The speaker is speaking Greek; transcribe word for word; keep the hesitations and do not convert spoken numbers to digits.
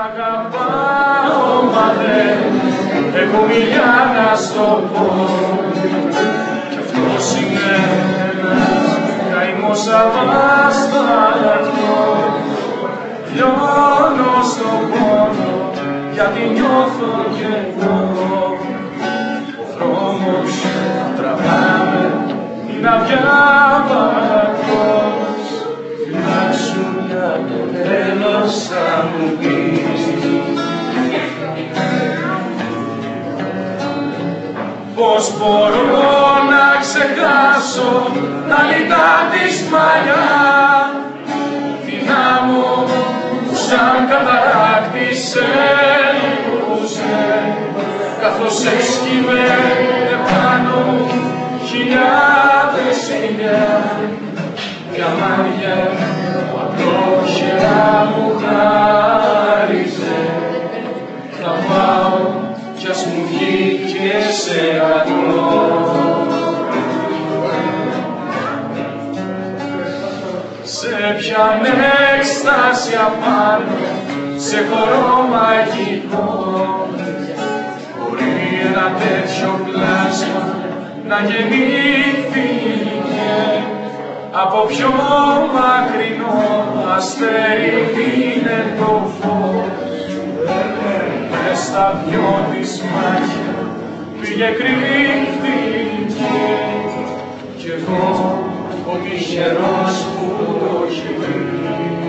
αγαπάω, μα δεν έχω μιλιά να στο πω. Κι αυτός είναι ένας καημός αβάσταχτος. Λιώνω στον πόνο, γιατί νιώθω κι εγώ. Ο δρόμος τραβάμε, είναι αδιάβατος. Φυλάξου για το τέλος θα μου πεις. Πώς μπορώ να ξεχάσω τα λιτά της μαλλιά, δεινά μου που σαν καταράκτη σε λυπούσε, καθώς έσκυβε επάνω μου χιλιάδες φιλιά κι αμάρια που απλόχερα μου χάριζε. Θα πάω κι ας μου βγει και σε αγνώ. Σε πιάνε έκσταση απάνω, σε χορό μαγικό. Μπορεί ένα τέτοιο πλάσμα να γεννήθηκε από πιο μακρινό αστέρι είναι το φως. Μες στα δυο της μάτια πήγε κρύφτηκε κι εγώ ο τυχερός που το έχει βρει.